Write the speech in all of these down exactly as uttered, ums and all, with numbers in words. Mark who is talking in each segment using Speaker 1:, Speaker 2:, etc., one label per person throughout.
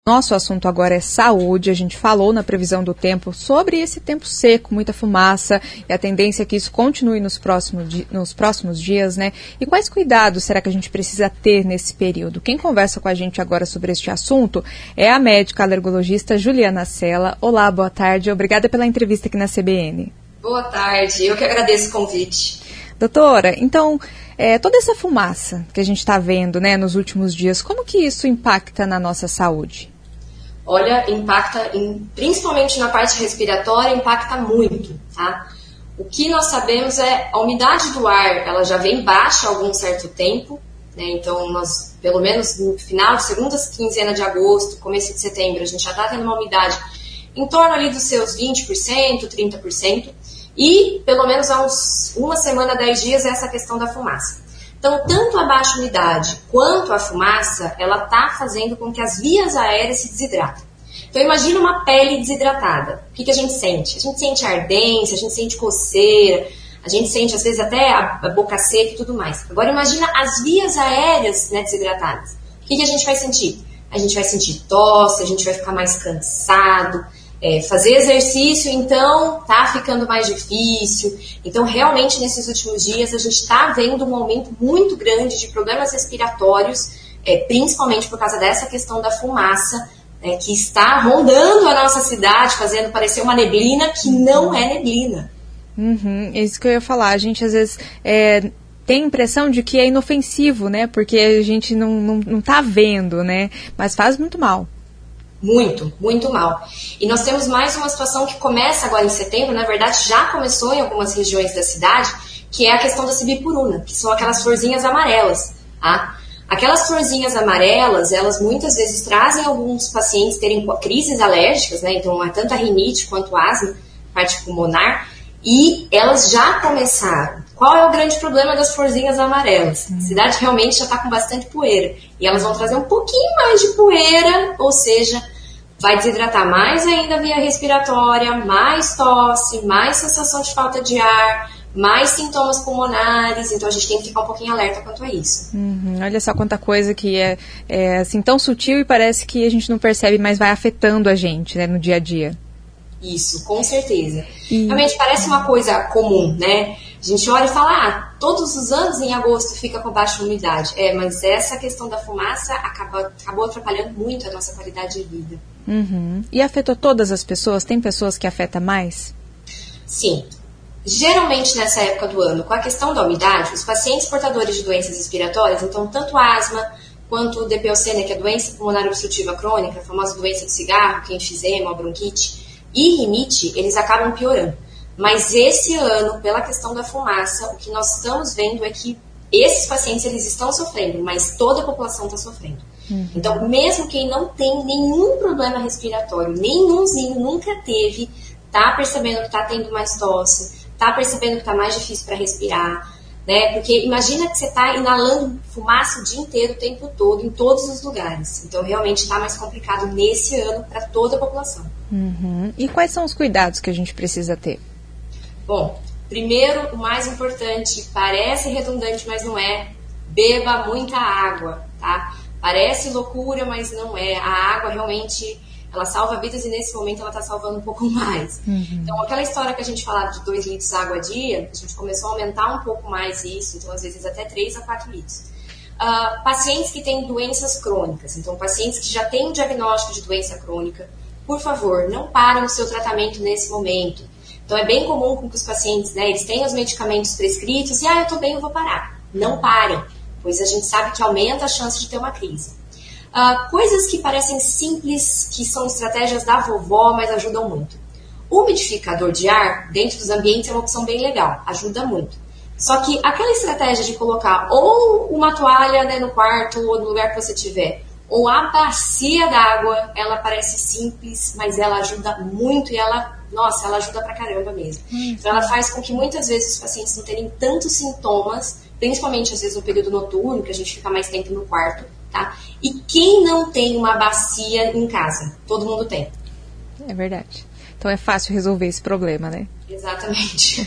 Speaker 1: Nosso assunto agora é saúde. A gente falou na previsão do tempo sobre esse tempo seco, muita fumaça, e a tendência é que isso continue nos próximos, di- nos próximos dias, né? E quais cuidados será que a gente precisa ter nesse período? Quem conversa com a gente agora sobre este assunto é a médica alergologista Juliana Sela. Olá, boa tarde. Obrigada pela entrevista aqui na C B N.
Speaker 2: Boa tarde, eu que agradeço o convite.
Speaker 1: Doutora, então, é, toda essa fumaça que a gente está vendo, né, nos últimos dias, como que isso impacta na nossa saúde?
Speaker 2: Olha, impacta, em, principalmente na parte respiratória, impacta muito, tá? O que nós sabemos é a umidade do ar, ela já vem baixa há algum certo tempo, né? Então, nós, pelo menos no final de segunda quinzena de agosto, começo de setembro, a gente já está tendo uma umidade em torno ali dos seus vinte por cento, trinta por cento, e pelo menos há uns uma semana, dez dias, essa questão da fumaça. Então, tanto a baixa umidade quanto a fumaça, ela está fazendo com que as vias aéreas se desidratem. Então, imagina uma pele desidratada. O que, que a gente sente? A gente sente ardência, a gente sente coceira, a gente sente, às vezes, até a, a boca seca e tudo mais. Agora, imagina as vias aéreas, né, desidratadas. O que, que a gente vai sentir? A gente vai sentir tosse, a gente vai ficar mais cansado. É, fazer exercício, então, tá ficando mais difícil. Então, realmente, nesses últimos dias, a gente está vendo um aumento muito grande de problemas respiratórios, é, principalmente por causa dessa questão da fumaça, é, que está rondando a nossa cidade, fazendo parecer uma neblina que não é neblina.
Speaker 1: Uhum, é isso que eu ia falar. A gente, às vezes, é, tem a impressão de que é inofensivo, né? Porque a gente não, não, não tá vendo, né? Mas faz muito mal.
Speaker 2: Muito, muito mal. E nós temos mais uma situação que começa agora em setembro, na verdade já começou em algumas regiões da cidade, que é a questão da sibipuruna, que são aquelas florzinhas amarelas, tá? Aquelas florzinhas amarelas, elas muitas vezes trazem alguns pacientes terem crises alérgicas, né? Então, é tanto a rinite quanto a asma, parte pulmonar, e elas já começaram. Qual é o grande problema das florzinhas amarelas? A cidade realmente já está com bastante poeira. E elas vão trazer um pouquinho mais de poeira, ou seja, vai desidratar mais ainda a via respiratória, mais tosse, mais sensação de falta de ar, mais sintomas pulmonares. Então a gente tem que ficar um pouquinho alerta quanto a isso.
Speaker 1: Uhum, olha só quanta coisa que é, é assim, tão sutil e parece que a gente não percebe, mas vai afetando a gente, né, no dia a dia.
Speaker 2: Isso, com certeza.
Speaker 1: E...
Speaker 2: realmente parece uma coisa comum, né? A gente olha e fala, ah, todos os anos em agosto fica com baixa umidade. É, mas essa questão da fumaça acaba, acabou atrapalhando muito a nossa qualidade de vida.
Speaker 1: Uhum. E afetou todas as pessoas? Tem pessoas que afeta mais?
Speaker 2: Sim. Geralmente nessa época do ano, com a questão da umidade, os pacientes portadores de doenças respiratórias, então tanto asma quanto o D P O C, né, que é a doença pulmonar obstrutiva crônica, a famosa doença do cigarro, que é enfisema, bronquite, e rinite, eles acabam piorando. Mas esse ano, pela questão da fumaça, o que nós estamos vendo é que esses pacientes eles estão sofrendo, mas toda a população está sofrendo. Uhum. Então, mesmo quem não tem nenhum problema respiratório, nenhumzinho, nunca teve, tá percebendo que está tendo mais tosse, tá percebendo que está mais difícil para respirar, né? Porque imagina que você está inalando fumaça o dia inteiro, o tempo todo, em todos os lugares. Então, realmente está mais complicado nesse ano para toda a população.
Speaker 1: Uhum. E quais são os cuidados que a gente precisa ter?
Speaker 2: Bom, primeiro, o mais importante, parece redundante, mas não é, beba muita água, tá? Parece loucura, mas não é. A água realmente, ela salva vidas e nesse momento ela está salvando um pouco mais. Uhum. Então, aquela história que a gente falava de dois litros de água a dia, a gente começou a aumentar um pouco mais isso, então às vezes até três a quatro litros. Uh, pacientes que têm doenças crônicas, então pacientes que já têm um diagnóstico de doença crônica, por favor, não parem o seu tratamento nesse momento. Então, é bem comum com que os pacientes, né, eles tenham os medicamentos prescritos e, ah, eu tô bem, eu vou parar. Não parem, pois a gente sabe que aumenta a chance de ter uma crise. Uh, coisas que parecem simples, que são estratégias da vovó, mas ajudam muito. O umidificador de ar, dentro dos ambientes, é uma opção bem legal, ajuda muito. Só que aquela estratégia de colocar ou uma toalha, né, no quarto ou no lugar que você tiver, ou a bacia d'água, ela parece simples, mas ela ajuda muito e ela, nossa, ela ajuda pra caramba mesmo. Hum. Então ela faz com que muitas vezes os pacientes não tenham tantos sintomas, principalmente às vezes no período noturno, que a gente fica mais tempo no quarto, tá? E quem não tem uma bacia em casa? Todo mundo tem.
Speaker 1: É verdade. Então é fácil resolver esse problema, né?
Speaker 2: Exatamente.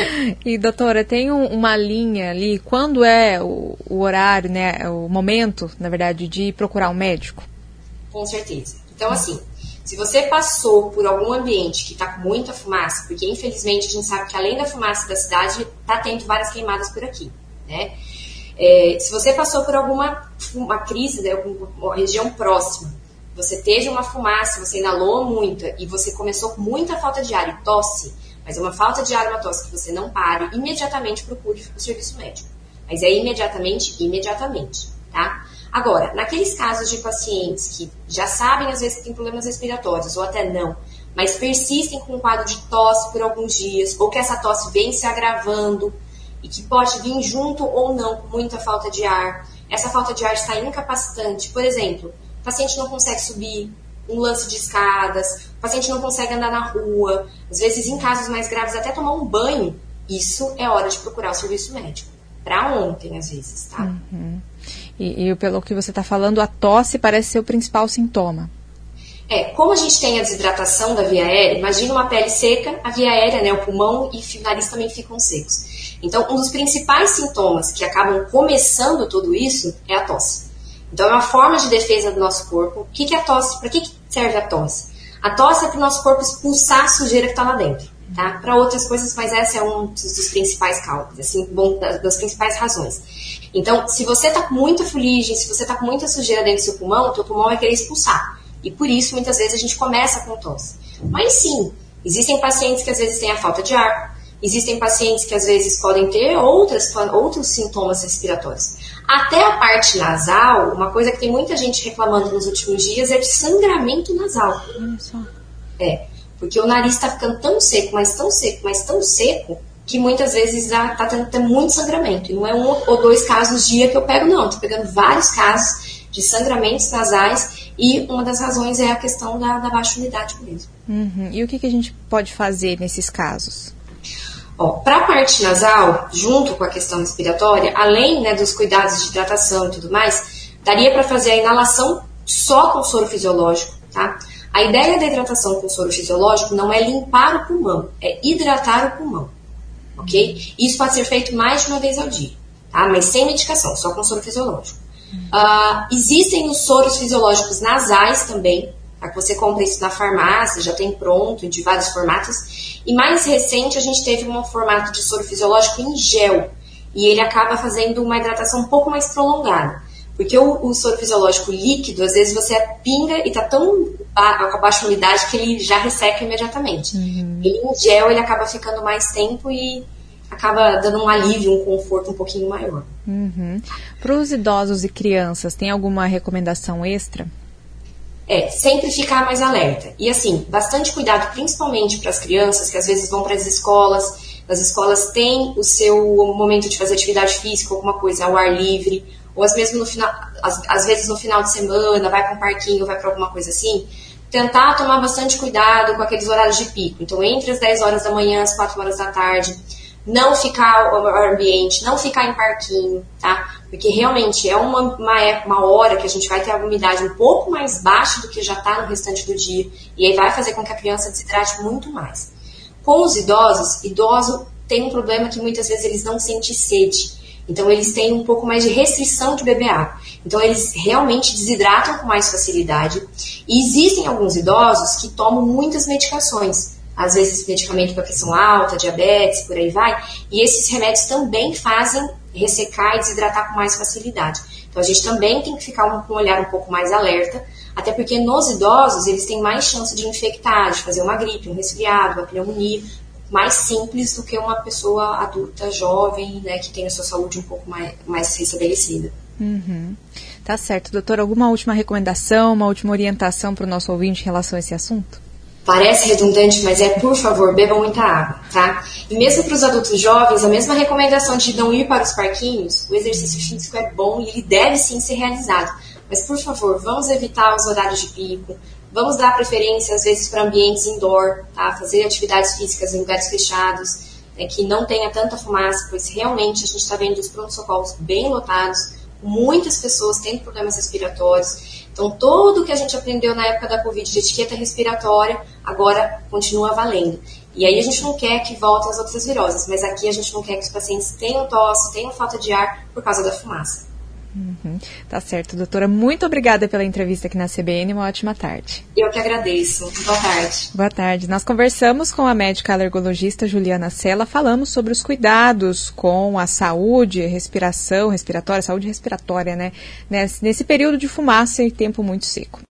Speaker 1: E, doutora, tem um, uma linha ali, quando é o, o horário, né, o momento, na verdade, de procurar um médico?
Speaker 2: Com certeza. Então, assim, se você passou por algum ambiente que está com muita fumaça, porque infelizmente a gente sabe que além da fumaça da cidade, está tendo várias queimadas por aqui, né? É, se você passou por alguma uma crise, né, uma região próxima, você teve uma fumaça, você inalou muito e você começou com muita falta de ar e tosse, mas é uma falta de ar e uma tosse que você não pare, imediatamente procure o serviço médico. Mas é imediatamente, imediatamente, tá? Agora, naqueles casos de pacientes que já sabem, às vezes, que tem problemas respiratórios, ou até não, mas persistem com um quadro de tosse por alguns dias, ou que essa tosse vem se agravando, e que pode vir junto ou não com muita falta de ar, essa falta de ar está incapacitante. Por exemplo, o paciente não consegue subir um lance de escadas, o paciente não consegue andar na rua, às vezes, em casos mais graves, até tomar um banho, isso é hora de procurar o serviço médico. Para ontem, às vezes, tá?
Speaker 1: Uhum. E, e pelo que você está falando, a tosse parece ser o principal sintoma.
Speaker 2: É, como a gente tem a desidratação da via aérea, imagina uma pele seca, a via aérea, né, o pulmão e o nariz também ficam secos. Então, um dos principais sintomas que acabam começando tudo isso é a tosse. Então, é uma forma de defesa do nosso corpo. O que, que é a tosse? Para que, que serve a tosse? A tosse é para o nosso corpo expulsar a sujeira que está lá dentro, tá? Para outras coisas, mas essa é um dos, dos principais cálculos, assim, bom, das, das principais razões. Então, se você está com muita fuligem, se você está com muita sujeira dentro do seu pulmão, o teu pulmão vai querer expulsar. E por isso, muitas vezes, a gente começa com tosse. Mas sim, existem pacientes que às vezes têm a falta de ar, existem pacientes que às vezes podem ter outras, outros sintomas respiratórios. Até a parte nasal, uma coisa que tem muita gente reclamando nos últimos dias é de sangramento nasal.
Speaker 1: Olha só.
Speaker 2: É, porque o nariz está ficando tão seco, mas tão seco, mas tão seco, que muitas vezes está tendo até muito sangramento. E não é um ou dois casos dia que eu pego, não. Estou pegando vários casos de sangramentos nasais e uma das razões é a questão da, da baixa umidade mesmo.
Speaker 1: Uhum. E o que, que a gente pode fazer nesses casos?
Speaker 2: Para a parte nasal, junto com a questão respiratória, além, né, dos cuidados de hidratação e tudo mais, daria para fazer a inalação só com soro fisiológico, tá? A ideia da hidratação com soro fisiológico não é limpar o pulmão, é hidratar o pulmão, ok? Isso pode ser feito mais de uma vez ao dia, tá? Mas sem medicação, só com soro fisiológico. Uh, existem os soros fisiológicos nasais também, tá? Que você compra isso na farmácia, já tem pronto, de vários formatos. E mais recente a gente teve um formato de soro fisiológico em gel, e ele acaba fazendo uma hidratação um pouco mais prolongada. Porque o, o soro fisiológico líquido, às vezes você pinga e tá tão ba- com baixa umidade que ele já resseca imediatamente. Uhum. Ele em gel, ele acaba ficando mais tempo e acaba dando um alívio, um conforto um pouquinho maior.
Speaker 1: Uhum. Para os idosos e crianças, tem alguma recomendação extra?
Speaker 2: É, sempre ficar mais alerta. E assim, bastante cuidado, principalmente para as crianças que às vezes vão para as escolas. As escolas têm o seu momento de fazer atividade física, alguma coisa ao ar livre, ou às vezes no final, às, às vezes no final de semana, vai para um parquinho, vai para alguma coisa assim. Tentar tomar bastante cuidado com aqueles horários de pico. Então, entre as dez horas da manhã, as quatro horas da tarde, não ficar ao ambiente, não ficar em parquinho, tá? Porque realmente é uma, uma, uma hora que a gente vai ter a umidade um pouco mais baixa do que já está no restante do dia, e aí vai fazer com que a criança desidrate muito mais. Com os idosos, idoso tem um problema que muitas vezes eles não sentem sede, então eles têm um pouco mais de restrição de beber água. Então eles realmente desidratam com mais facilidade, e existem alguns idosos que tomam muitas medicações, às vezes medicamento para pressão alta, diabetes, por aí vai, e esses remédios também fazem ressecar e desidratar com mais facilidade. Então a gente também tem que ficar com um olhar um pouco mais alerta, até porque nos idosos eles têm mais chance de infectar, de fazer uma gripe, um resfriado, uma pneumonia, mais simples do que uma pessoa adulta, jovem, né, que tem a sua saúde um pouco mais, mais restabelecida.
Speaker 1: Uhum. Tá certo. Doutora, alguma última recomendação, uma última orientação para o nosso ouvinte em relação a esse assunto?
Speaker 2: Parece redundante, mas é, por favor, bebam muita água, tá? E mesmo para os adultos jovens, a mesma recomendação de não ir para os parquinhos, o exercício físico é bom e ele deve sim ser realizado. Mas, por favor, vamos evitar os horários de pico, vamos dar preferência, às vezes, para ambientes indoor, tá? Fazer atividades físicas em lugares fechados, né, que não tenha tanta fumaça, pois realmente a gente está vendo os pronto-socorros bem lotados, muitas pessoas têm problemas respiratórios. Então, tudo que a gente aprendeu na época da Covid de etiqueta respiratória, agora continua valendo. E aí a gente não quer que voltem as outras viroses, mas aqui a gente não quer que os pacientes tenham tosse, tenham falta de ar por causa da fumaça.
Speaker 1: Hum, Uhum. Tá certo, doutora. Muito obrigada pela entrevista aqui na C B N. Uma ótima tarde.
Speaker 2: Eu que agradeço. Boa tarde.
Speaker 1: Boa tarde. Nós conversamos com a médica alergologista Juliana Sela. Falamos sobre os cuidados com a saúde, respiração respiratória, saúde respiratória, né? Nesse, nesse período de fumaça e tempo muito seco.